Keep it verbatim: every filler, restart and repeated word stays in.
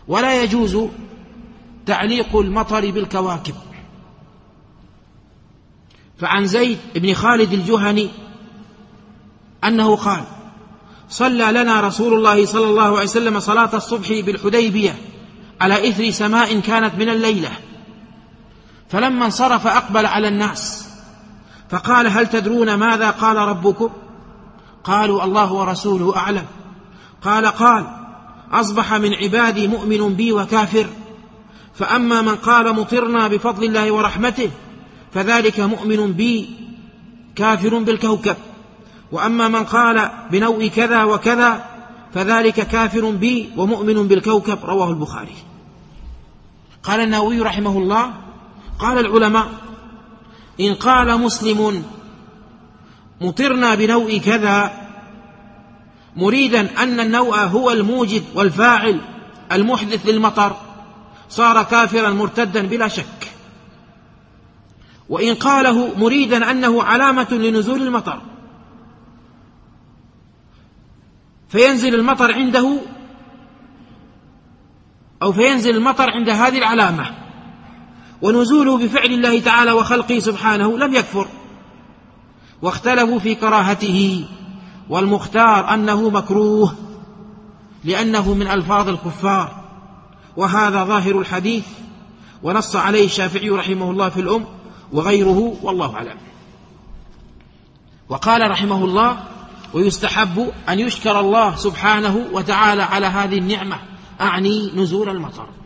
ولا يجوز تعليق المطر بالكواكب. فعن زيد بن خالد الجهني أنه قال: صلى لنا رسول الله صلى الله عليه وسلم صلاة الصبح بالحديبية على إثر سماء كانت من الليلة، فلما انصرف أقبل على الناس فقال: هل تدرون ماذا قال ربكم؟ قالوا: الله ورسوله أعلم. قال قال: أصبح من عبادي مؤمن بي وكافر، فأما من قال مطرنا بفضل الله ورحمته فذلك مؤمن بي كافر بالكوكب، وأما من قال بنوء كذا وكذا فذلك كافر بي ومؤمن بالكوكب. رواه البخاري. قال النووي رحمه الله: قال العلماء: إن قال مسلم مطرنا بنوء كذا مريدا أن النوء هو الموجد والفاعل المحدث للمطر صار كافرا مرتدا بلا شك. وإن قاله مريدا أنه علامة لنزول المطر فينزل المطر عنده أو فينزل المطر عند هذه العلامة ونزوله بفعل الله تعالى وخلقه سبحانه، لم يكفر. واختلفوا في كراهته، والمختار أنه مكروه لأنه من ألفاظ الكفار، وهذا ظاهر الحديث، ونص عليه الشافعي رحمه الله في الأم وغيره، والله أعلم. وقال رحمه الله: ويستحب أن يشكر الله سبحانه وتعالى على هذه النعمة، أعني نزول المطر.